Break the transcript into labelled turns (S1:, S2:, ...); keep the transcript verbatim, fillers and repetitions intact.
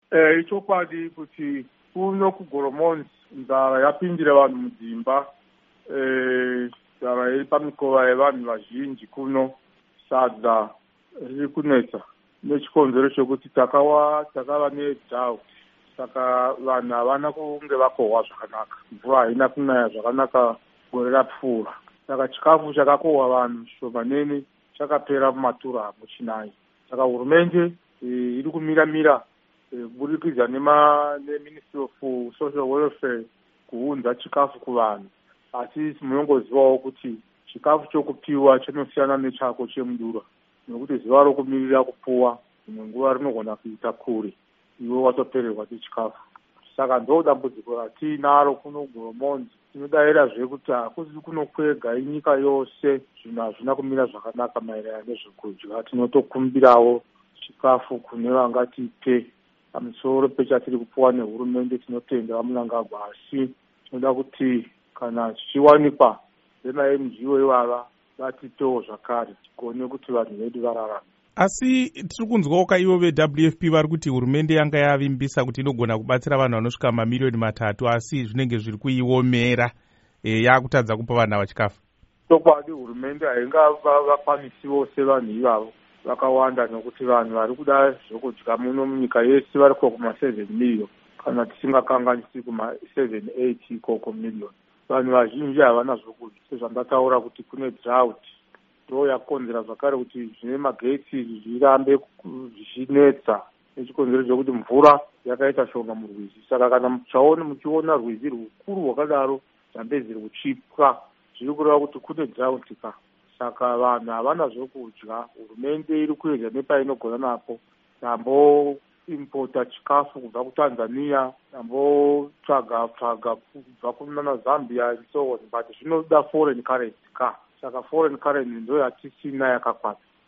S1: Eh, ichokwadi kuti kuno kugoromonzi nzara yapindira vanhu mudzimba, eh, nzara iri pamikova yevanhu vazhinji kuno. Sadza riri kunetsa nechikonzero chokuti takawa takava nedhauti, saka vanhu havana kunge vakohwa zvakanaka. Mvura haina kunaya zvakanaka gore rapfuura, saka chikafu chakakohwa vanhu shomanene chakapera mumatura muchinai. Saka hurumende iri kumira-mira kuburikidza neministry of social welfare kuunza chikafu kuvanhu, asi munongozivawo kuti chikafu chokupiwa chinosiyana nechako chemudura, nekuti zuva rokumirira kupuwa rimwe nguva rinogona kuita kure iwe watopererwa chechikafu. Saka ndo dambudziko ratinaro kuno Goromonzi. Tinodayirazve kuti hakusi kuno kwega, inyika yose zvinhu hazvina kumira zvakanaka maererano nezvekudya. Tinotokumbirawo chikafu kune vangatipe pamusoro pechatiri kupuwa nehurumende. Tinotenda Mnangagwa, asi tinoda kuti kana chichiwanikwa vema-M G O ivava vatipewo zvakare tikone kuti vanhu vedu vararame.
S2: Asi tiri kunzwawo kaivo ve-W F P vari kuti hurumende yanga yavimbisa kuti inogona kubatsira vanhu vanosvika mamiliyoni matatu, asi zvinenge zviri kuiomera, e, yaakutadza kupa vanhu ava chikafu.
S1: Chokwadi hurumende hainga vakwanisi vose vanhu ivavo vakawanda, nokuti vanhu vari kuda zvokudya muno munyika yese vari kuma seven million, kana tisingakanganisi kuma seven eight ikoko million. Vanhu vazhinji havana zvokudya, sezvandataura kuti kune drought ndo yakonzera zvakare kuti zvine magetsi zvirambe zvichinetsa, nechikonzero chokuti mvura yakaita shoma murwizi. Saka kana muchaona muchiona rwizi rukuru rwakadaro zambezi ruchipwa, zviri kureva kuti kune drought ka. Saka vanhu havana zvokudya. Hurumende iri kuedza nepainogona napo, nambo impota chikafu kubva kuTanzania, nambo tsvaga tsvaga kubva kunana Zambia and so on, but zvinoda foreign currency ka. Saka foreign currency ndo yatisina yakakwana.